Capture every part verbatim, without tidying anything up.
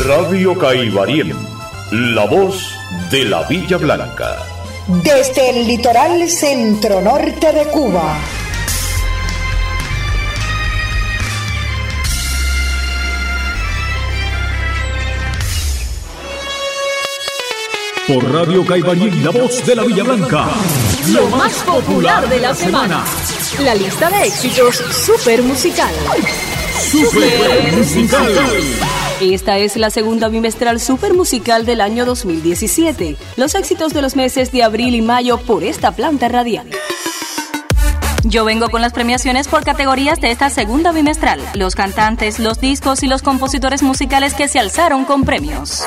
Radio Caibariem, la voz de la Villa Blanca. Desde el litoral centro-norte de Cuba. Por Radio Caibariem, la voz de la Villa Blanca. Lo más popular de la semana. La lista de éxitos Super Musical. Super Musical. Esta es la segunda bimestral Super Musical del año dos mil diecisiete. Los éxitos de los meses de abril y mayo por esta planta radial. Yo vengo con las premiaciones por categorías de esta segunda bimestral. Los cantantes, los discos y los compositores musicales que se alzaron con premios.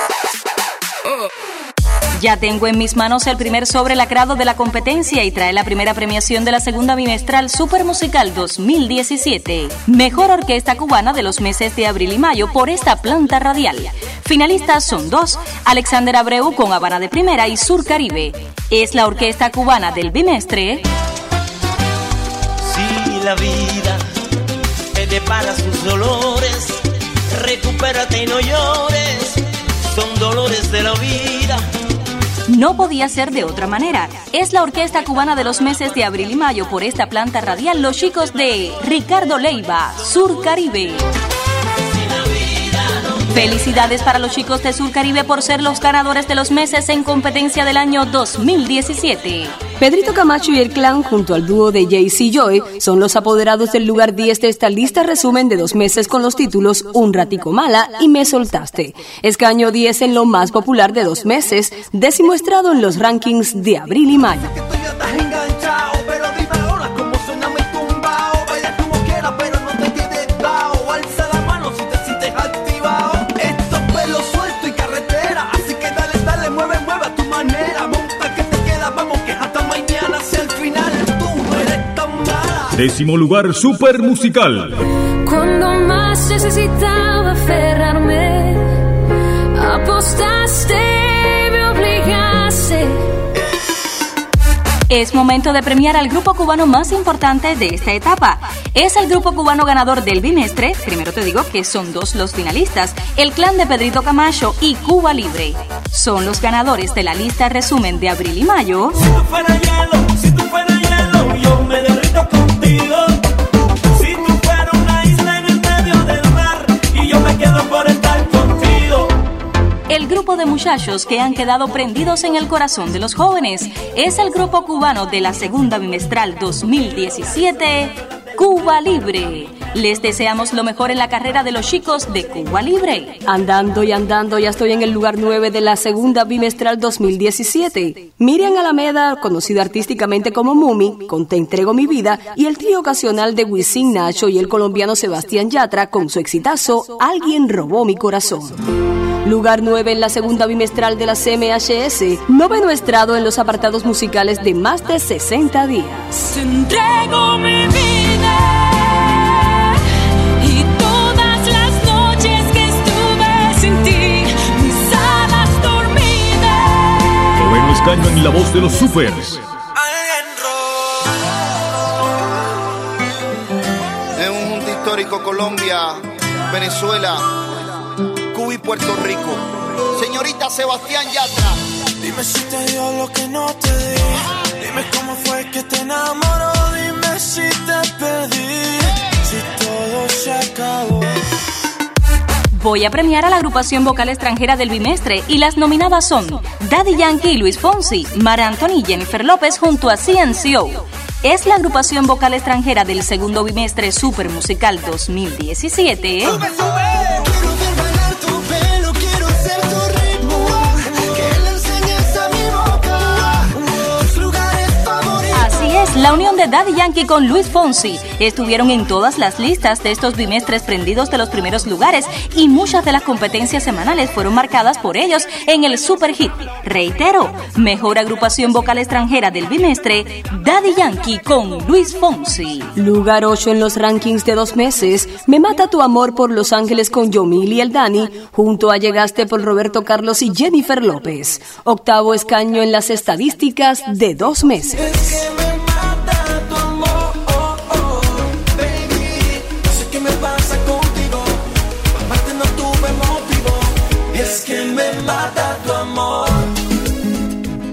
Ya tengo en mis manos el primer sobre lacrado de la competencia y trae la primera premiación de la segunda bimestral Super Musical dos mil diecisiete. Mejor orquesta cubana de los meses de abril y mayo por esta planta radial. Finalistas son dos, Alexander Abreu con Habana de Primera y Sur Caribe. Es la orquesta cubana del bimestre. Si la vida te depara sus dolores, recupérate y no llores, son dolores de la vida. No podía ser de otra manera. Es la orquesta cubana de los meses de abril y mayo por esta planta radial, los chicos de Ricardo Leiva, Sur Caribe. Felicidades para los chicos de Sur Caribe por ser los ganadores de los meses en competencia del año dos mil diecisiete. Pedrito Camacho y el clan, junto al dúo de Jaycee Joy, son los apoderados del lugar diez de esta lista resumen de dos meses con los títulos Un Ratico Mala y Me Soltaste. Escaño diez en lo más popular de dos meses, décimo estrado en los rankings de abril y mayo. Décimo lugar, Super Musical. Cuando más necesitaba aferrarme, apostaste, me obligaste. Es momento de premiar al grupo cubano más importante de esta etapa. Es el grupo cubano ganador del bimestre. Primero te digo que son dos los finalistas, el clan de Pedrito Camacho y Cuba Libre. Son los ganadores de la lista resumen de abril y mayo. Si tú fueras hielo, si tú fueras hielo, yo me derrito contigo. Si tú fueras una isla en el medio del mar y yo me quedo por estar contigo. El grupo de muchachos que han quedado prendidos en el corazón de los jóvenes es el grupo cubano de la segunda bimestral dos mil diecisiete, Cuba Libre. Les deseamos lo mejor en la carrera de los chicos de Cuba Libre. Andando y andando, ya estoy en el lugar nueve de la segunda bimestral dos mil diecisiete. Miriam Alameda, conocida artísticamente como Mumi, con Te Entrego Mi Vida, y el trío ocasional de Wisin, Nacho y el colombiano Sebastián Yatra con su exitazo Alguien Robó Mi Corazón. Lugar nueve en la segunda bimestral de la C M H S, noveno estrado en los apartados musicales de más de sesenta días. Te entrego mi vida y todas las noches que estuve sin ti, mis alas dormidas. Noveno escaño en la voz de los Supers. En un junto histórico Colombia, Venezuela, Cuba y Puerto Rico. Señorita Sebastián Yatra. Dime si te dio lo que no te di. Dime cómo fue que te enamoró. Dime si te perdí. Si todo se acabó. Voy a premiar a la agrupación vocal extranjera del bimestre y las nominadas son Daddy Yankee y Luis Fonsi, Mar Anthony y Jennifer López junto a C N C O. Es la agrupación vocal extranjera del segundo bimestre Super Musical dos mil diecisiete. Sube, sube. La unión de Daddy Yankee con Luis Fonsi estuvieron en todas las listas de estos bimestres prendidos de los primeros lugares y muchas de las competencias semanales fueron marcadas por ellos en el Super Hit. Reitero, mejor agrupación vocal extranjera del bimestre, Daddy Yankee con Luis Fonsi. Lugar ocho en los rankings de dos meses, Me Mata Tu Amor por Los Ángeles con Yomil y el Dani, junto a Llegaste por Roberto Carlos y Jennifer López. Octavo escaño en las estadísticas de dos meses.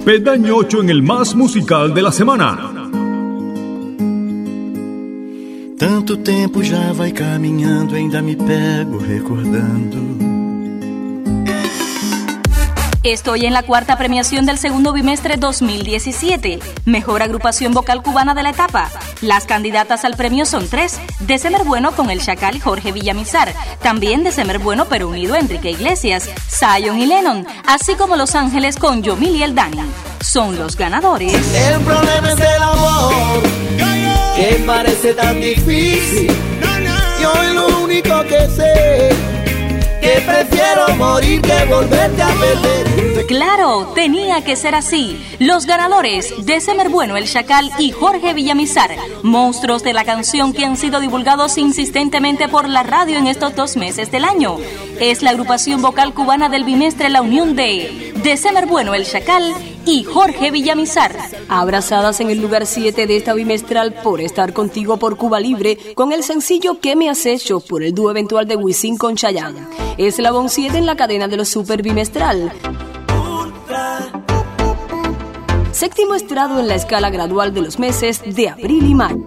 Peldaño ocho en el más musical de la semana. Tanto tempo já vai caminhando, ainda me pego recordando. Estoy en la cuarta premiación del segundo bimestre dos mil diecisiete. Mejor agrupación vocal cubana de la etapa. Las candidatas al premio son tres. December Bueno con El Chacal y Jorge Villamizar. También December Bueno pero unido a Enrique Iglesias, Zion y Lennon. Así como Los Ángeles con Yomil y El Dani. Son los ganadores. El problema es el amor, que parece tan difícil. Y hoy lo único que sé, que prefiero morir que volverte a perder. Claro, tenía que ser así. Los ganadores, December Bueno, El Chacal y Jorge Villamizar, monstruos de la canción que han sido divulgados insistentemente por la radio en estos dos meses del año. Es la agrupación vocal cubana del bimestre, la unión de December Bueno, El Chacal y Jorge Villamizar. Abrazadas en el lugar siete de esta bimestral por Estar Contigo por Cuba Libre, con el sencillo ¿Qué me has hecho? Por el dúo eventual de Wisin con Chayanne. Eslabón siete en la cadena de los super bimestral. Séptimo estrado en la escala gradual de los meses de abril y mayo.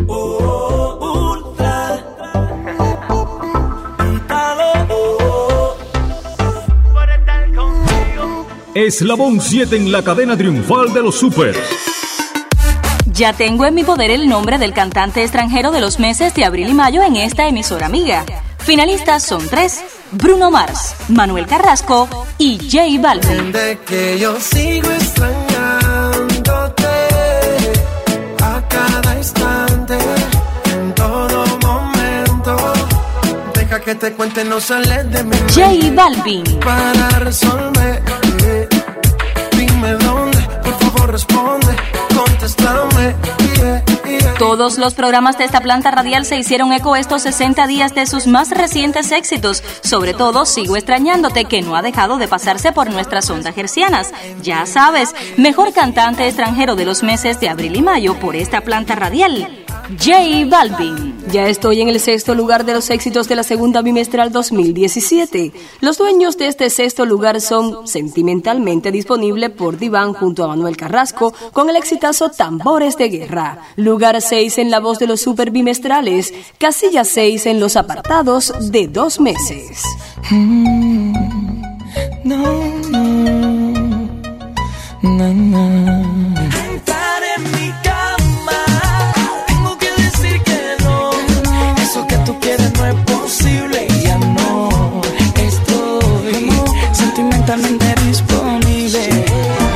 Eslabón siete en la cadena triunfal de los supers. Ya tengo en mi poder el nombre del cantante extranjero de los meses de abril y mayo en esta emisora amiga. Finalistas son tres: Bruno Mars, Manuel Carrasco y J Balvin. De que yo sigo extrañándote a cada instante, en todo momento. Deja que te cuente, no sales de mi J Balvin. Para resolver, eh, dime dónde, por favor responde, contéstame. Yeah, yeah. Todos los programas de esta planta radial se hicieron eco estos sesenta días de sus más recientes éxitos, sobre todo Sigo Extrañándote, que no ha dejado de pasarse por nuestras ondas hercianas. Ya sabes, mejor cantante extranjero de los meses de abril y mayo por esta planta radial, J Balvin. Ya estoy en el sexto lugar de los éxitos de la segunda bimestral dos mil diecisiete. Los dueños de este sexto lugar son Sentimentalmente, disponible por Diván junto a Manuel Carrasco con el exitazo Tambores de Guerra. Lugar seis en la voz de los super bimestrales. Casilla seis en los apartados de dos meses. Mm, no, no, no, no. Entrar en mi cama, tengo que decir que no. Eso que tú quieres no es posible. Ya no estoy sentimentalmente disponible.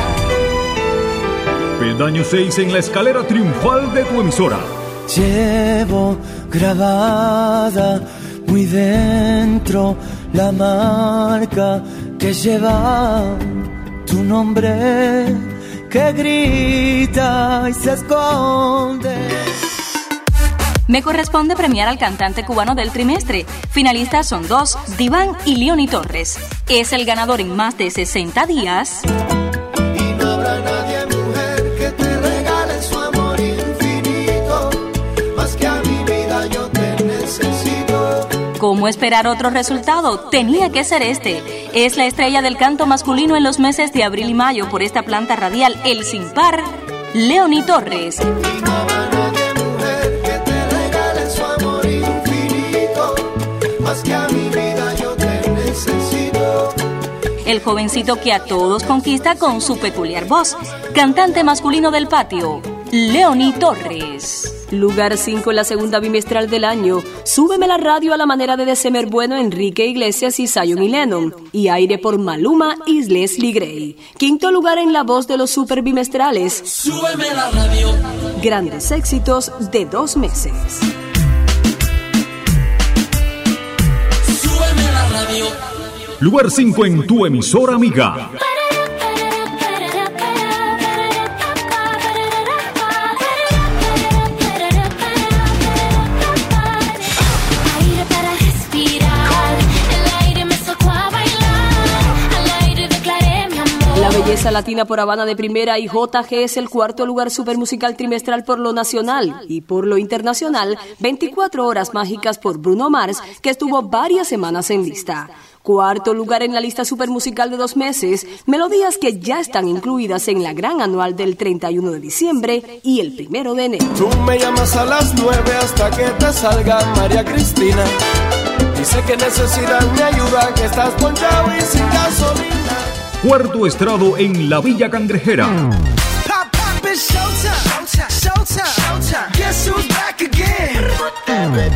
Peldaño seis en la escalera triunfal de tu emisora. Llevo grabada muy dentro la marca que lleva tu nombre, que grita y se esconde. Me corresponde premiar al cantante cubano del trimestre. Finalistas son dos, Diván y Leoni Torres. Es el ganador en más de sesenta días. Y no habrá nadie, mujer, que te regale su amor infinito, más que a mi vida yo te necesito. ¿Cómo esperar otro resultado? Tenía que ser este. Es la estrella del canto masculino en los meses de abril y mayo por esta planta radial, el sin par, Leoni Torres. Y no habrá nadie, mujer, que te regale su amor infinito, más que a mi vida yo te necesito. El jovencito que a todos conquista con su peculiar voz. Cantante masculino del patio, Leoni Torres. Lugar cinco en la segunda bimestral del año. Súbeme la radio a la manera de December Bueno, Enrique Iglesias y Zion y Lennon. Y Aire por Maluma y Leslie Gray. Quinto lugar en la voz de los super bimestrales. Súbeme la radio. Grandes éxitos de dos meses. Súbeme la radio. Lugar cinco en tu emisora amiga. Belleza Latina por Habana de Primera y J G es el cuarto lugar supermusical trimestral por lo nacional y por lo internacional, veinticuatro horas mágicas por Bruno Mars, que estuvo varias semanas en lista. Cuarto lugar en la lista supermusical de dos meses, melodías que ya están incluidas en la gran anual del treinta y uno de diciembre y el primero de enero. Tú me llamas a las nueve hasta que te salga María Cristina. Dice que necesitas mi ayuda, que estás ponchado y sin gasolina. Cuarto estrado en la Villa Cangrejera. Pop, pop, it's showtime, showtime, showtime. Guess who's back again?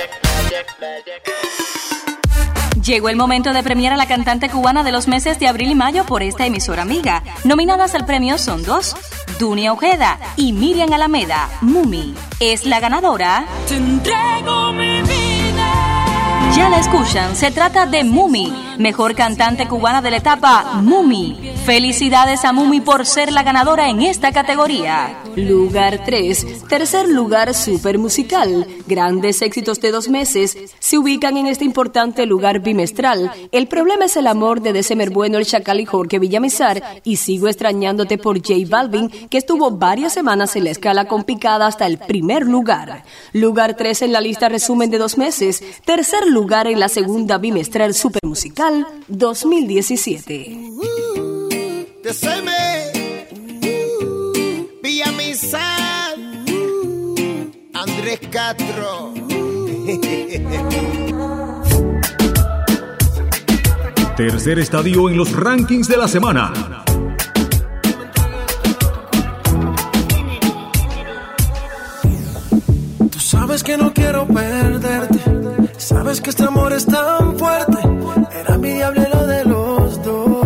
Llegó el momento de premiar a la cantante cubana de los meses de abril y mayo por esta emisora amiga. Nominadas al premio son dos, Dunia Ojeda y Miriam Alameda. Mumi es la ganadora. Te entrego mi vida. Ya la escuchan, se trata de Mumi, mejor cantante cubana de la etapa Mumi. Felicidades a Mumi por ser la ganadora en esta categoría. Lugar tres, tercer lugar supermusical. Grandes éxitos de dos meses se ubican en este importante lugar bimestral. El problema es el amor de December Bueno, el Chacal y Jorge Villamizar, y Sigo extrañándote por J Balvin, que estuvo varias semanas en la escala con picada hasta el primer lugar. Lugar tres en la lista resumen de dos meses. Tercer lugar en la segunda bimestral supermusical dos mil diecisiete. Deceme, uh, Villamizar, uh, Andrés Castro. Tercer estadio en los rankings de la semana. Tú sabes que no quiero perderte. Sabes que este amor es tan fuerte. Era mi diablero de los dos.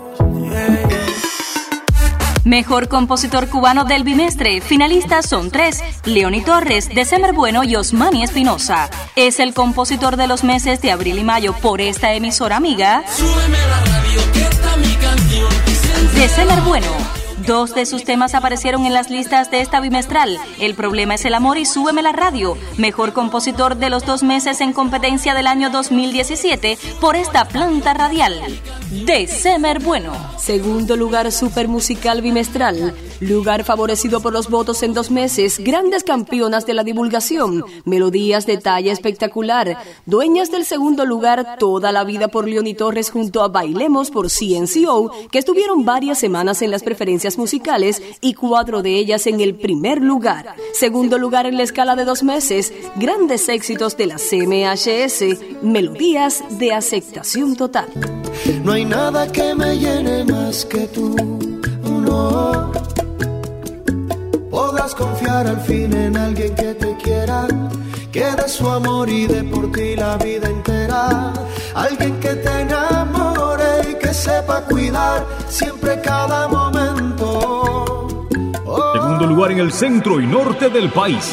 Mejor compositor cubano del bimestre. Finalistas son tres, Leoni Torres, December Bueno y Osmani Espinosa. Es el compositor de los meses de abril y mayo por esta emisora amiga. Súbeme la radio, que está mi canción. December Bueno. Dos de sus temas aparecieron en las listas de esta bimestral. El problema es el amor y Súbeme la radio. Mejor compositor de los dos meses en competencia del año dos mil diecisiete por esta planta radial. December Bueno. Segundo lugar supermusical bimestral. Lugar favorecido por los votos en dos meses. Grandes campeonas de la divulgación. Melodías de talla espectacular. Dueñas del segundo lugar Toda la vida por Leoni Torres junto a Bailemos por C N C O, que estuvieron varias semanas en las preferencias musicales y cuatro de ellas en el primer lugar. Segundo lugar en la escala de dos meses, grandes éxitos de la C M H S, melodías de aceptación total. No hay nada que me llene más que tú, no. Podrás confiar al fin en alguien que te quiera, que dé su amor y dé por ti la vida entera. Alguien que te enamore y que sepa cuidar siempre cada momento. Oh. Segundo lugar en el centro y norte del país.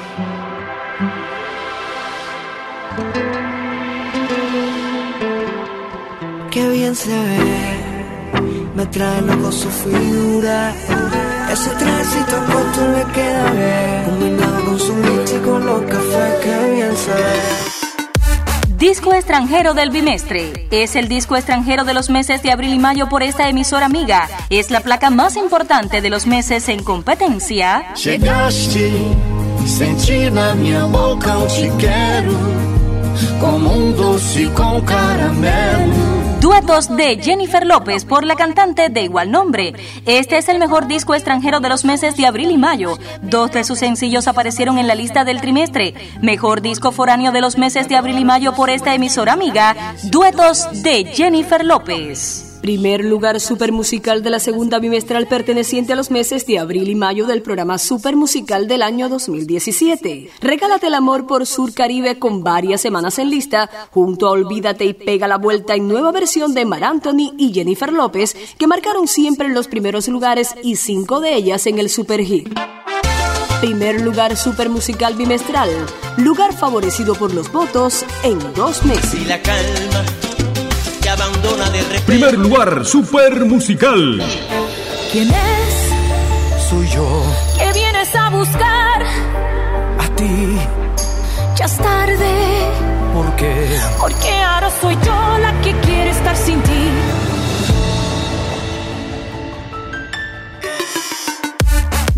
Qué bien se ve, me trae loco su figura. Ese trajecito corto le queda bien, combinado con su leche y con los cafés, qué bien se ve. Disco extranjero del bimestre. Es el disco extranjero de los meses de abril y mayo por esta emisora amiga. Es la placa más importante de los meses en competencia. Chegaste, senti na minha boca o te quero, como un doce con caramelo. Duetos de Jennifer López por la cantante de igual nombre. Este es el mejor disco extranjero de los meses de abril y mayo. Dos de sus sencillos aparecieron en la lista del trimestre. Mejor disco foráneo de los meses de abril y mayo por esta emisora amiga. Duetos de Jennifer López. Primer lugar supermusical de la segunda bimestral perteneciente a los meses de abril y mayo del programa Supermusical del año dos mil diecisiete. Regálate el amor por Sur Caribe con varias semanas en lista, junto a Olvídate y Pega la Vuelta en nueva versión de Mar Anthony y Jennifer López, que marcaron siempre en los primeros lugares y cinco de ellas en el Superhit. Primer lugar supermusical bimestral, lugar favorecido por los votos en dos meses. Y la calma te abandona de repente. Primer lugar supermusical. ¿Quién es? Soy yo. ¿Qué vienes a buscar? A ti. Ya es tarde. ¿Por qué? Porque ahora soy yo la que quiere estar sin ti.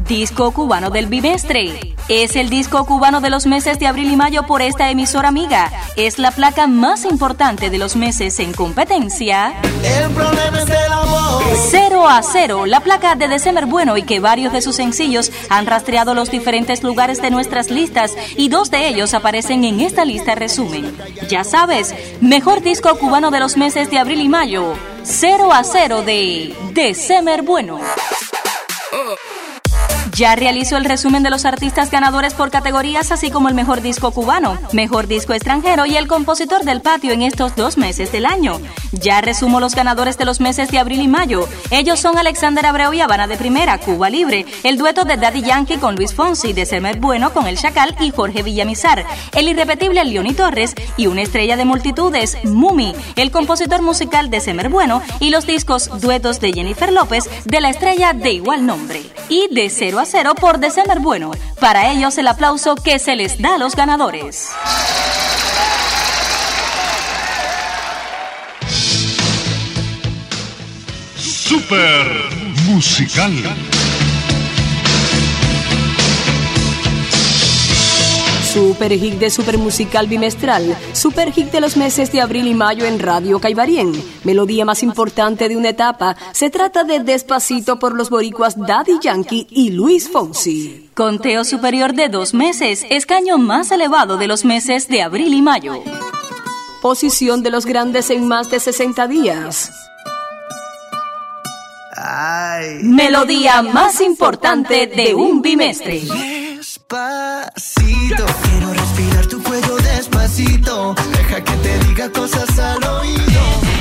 Disco Cubano del Bimestre. Es el disco cubano de los meses de abril y mayo por esta emisora amiga. Es la placa más importante de los meses en competencia. El problema es el amor. Cero a Cero, la placa de December Bueno y que varios de sus sencillos han rastreado los diferentes lugares de nuestras listas y dos de ellos aparecen en esta lista resumen. Ya sabes, mejor disco cubano de los meses de abril y mayo. Cero a Cero de December Bueno. Ya realizó el resumen de los artistas ganadores por categorías, así como el mejor disco cubano, mejor disco extranjero y el compositor del patio en estos dos meses del año. Ya resumo los ganadores de los meses de abril y mayo. Ellos son Alexander Abreu y Habana de Primera, Cuba Libre, el dueto de Daddy Yankee con Luis Fonsi, December Bueno con El Chacal y Jorge Villamizar, el irrepetible Leoni Torres y una estrella de multitudes, Mumi, el compositor musical December Bueno y los discos duetos de Jennifer López de la estrella de igual nombre. Y de Cero a Cero por December Bueno. Para ellos el aplauso que se les da a los ganadores. Super musical. Super hit de Super Musical Bimestral, super hit de los meses de abril y mayo en Radio Caibarien. Melodía más importante de una etapa, se trata de Despacito por los boricuas Daddy Yankee y Luis Fonsi. Conteo superior de dos meses, escaño más elevado de los meses de abril y mayo. Posición de los grandes en más de sesenta días. Ay. Melodía más importante de un bimestre. Despacito, quiero respirar tu cuello despacito. Deja que te diga cosas al oído.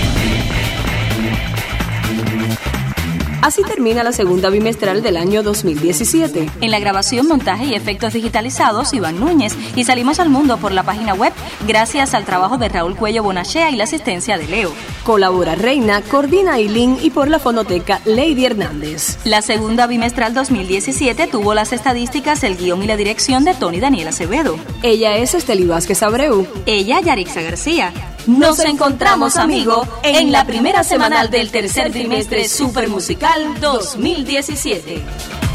Así termina la segunda bimestral del año dos mil diecisiete. En la grabación, montaje y efectos digitalizados, Iván Núñez, y salimos al mundo por la página web gracias al trabajo de Raúl Cuello Bonachea y la asistencia de Leo. Colabora Reina, coordina Ailín y por la fonoteca Lady Hernández. La segunda bimestral dos mil diecisiete tuvo las estadísticas, el guión y la dirección de Tony Daniel Acevedo. Ella es Esteli Vázquez Abreu. Ella, Yarixa García. Nos encontramos, amigo, en la primera semanal del tercer trimestre Super Musical dos mil diecisiete.